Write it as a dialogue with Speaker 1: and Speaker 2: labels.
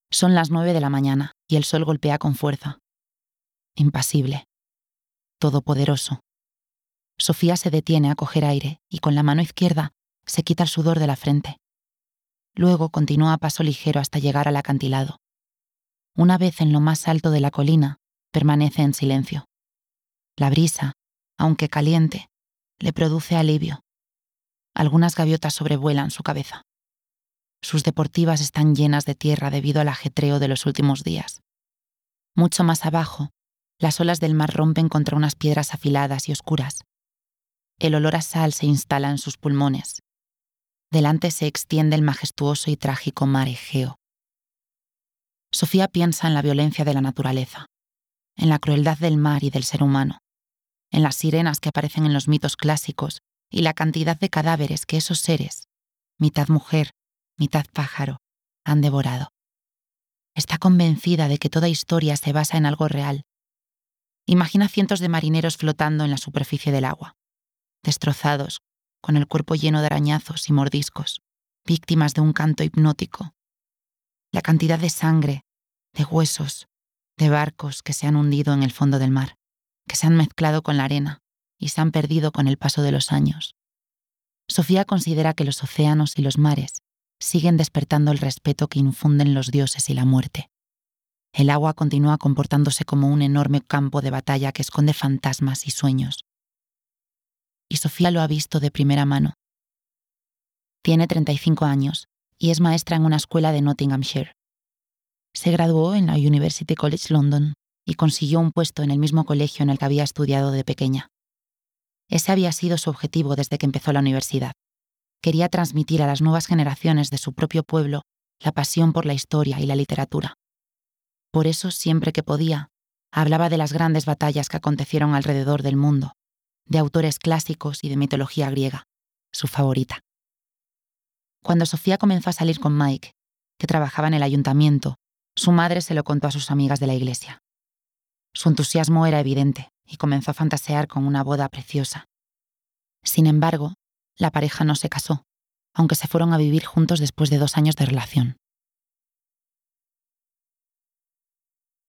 Speaker 1: Son las 9 de la mañana y el sol golpea con fuerza. Impasible. Todopoderoso. Sofía se detiene a coger aire y con la mano izquierda se quita el sudor de la frente. Luego continúa a paso ligero hasta llegar al acantilado. Una vez en lo más alto de la colina, permanece en silencio. La brisa, aunque caliente, le produce alivio. Algunas gaviotas sobrevuelan su cabeza. Sus deportivas están llenas de tierra debido al ajetreo de los últimos días. Mucho más abajo, las olas del mar rompen contra unas piedras afiladas y oscuras. El olor a sal se instala en sus pulmones. Delante se extiende el majestuoso y trágico mar Egeo. Sofía piensa en la violencia de la naturaleza, en la crueldad del mar y del ser humano, en las sirenas que aparecen en los mitos clásicos y la cantidad de cadáveres que esos seres, mitad mujer, mitad pájaro, han devorado. Está convencida de que toda historia se basa en algo real. Imagina cientos de marineros flotando en la superficie del agua, destrozados, con el cuerpo lleno de arañazos y mordiscos, víctimas de un canto hipnótico. La cantidad de sangre, de huesos, de barcos que se han hundido en el fondo del mar, que se han mezclado con la arena y se han perdido con el paso de los años. Sofía considera que los océanos y los mares siguen despertando el respeto que infunden los dioses y la muerte. El agua continúa comportándose como un enorme campo de batalla que esconde fantasmas y sueños. Y Sofía lo ha visto de primera mano. Tiene 35 años y es maestra en una escuela de Nottinghamshire. Se graduó en la University College London y consiguió un puesto en el mismo colegio en el que había estudiado de pequeña. Ese había sido su objetivo desde que empezó la universidad. Quería transmitir a las nuevas generaciones de su propio pueblo la pasión por la historia y la literatura. Por eso, siempre que podía, hablaba de las grandes batallas que acontecieron alrededor del mundo, de autores clásicos y de mitología griega, su favorita. Cuando Sofía comenzó a salir con Mike, que trabajaba en el ayuntamiento, su madre se lo contó a sus amigas de la iglesia. Su entusiasmo era evidente y comenzó a fantasear con una boda preciosa. Sin embargo, la pareja no se casó, aunque se fueron a vivir juntos después de 2 años de relación.